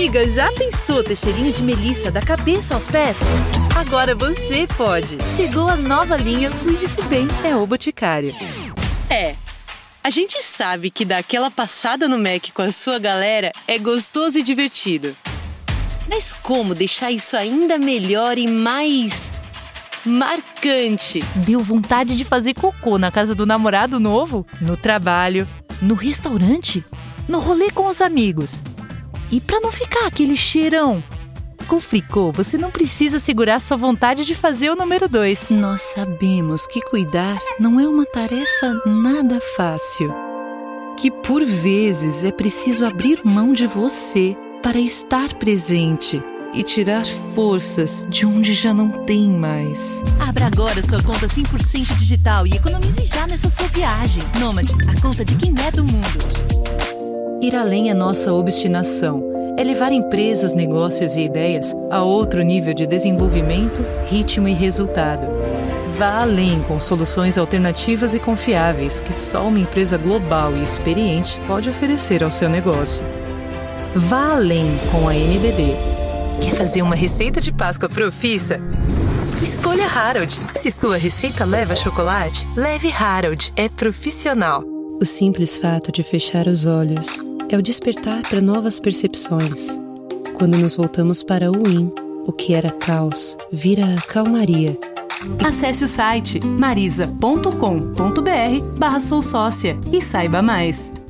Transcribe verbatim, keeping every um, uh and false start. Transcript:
Amiga, já pensou ter cheirinho de melissa da cabeça aos pés? Agora você pode. Chegou a nova linha Cuide-se Bem, é o Boticário. É, a gente sabe que dar aquela passada no Mac com a sua galera é gostoso e divertido. Mas como deixar isso ainda melhor e mais marcante? Deu vontade de fazer cocô na casa do namorado novo? No trabalho? No restaurante? No rolê com os amigos? E pra não ficar aquele cheirão? Com Fricô, você não precisa segurar sua vontade de fazer o número dois. Nós sabemos que cuidar não é uma tarefa nada fácil. Que por vezes é preciso abrir mão de você para estar presente e tirar forças de onde já não tem mais. Abra agora sua conta cem por cento digital e economize já nessa sua viagem. Nômade, a conta de quem é do mundo. Ir além é nossa obstinação. É levar empresas, negócios e ideias a outro nível de desenvolvimento, ritmo e resultado. Vá além com soluções alternativas e confiáveis que só uma empresa global e experiente pode oferecer ao seu negócio. Vá além com a N B D. Quer fazer uma receita de Páscoa profissa? Escolha Harold. Se sua receita leva chocolate, leve Harold. É profissional. O simples fato de fechar os olhos é o despertar para novas percepções. Quando nos voltamos para o Yin, o que era caos vira calmaria. Acesse o site marisa ponto com ponto br barra sou sócia e saiba mais.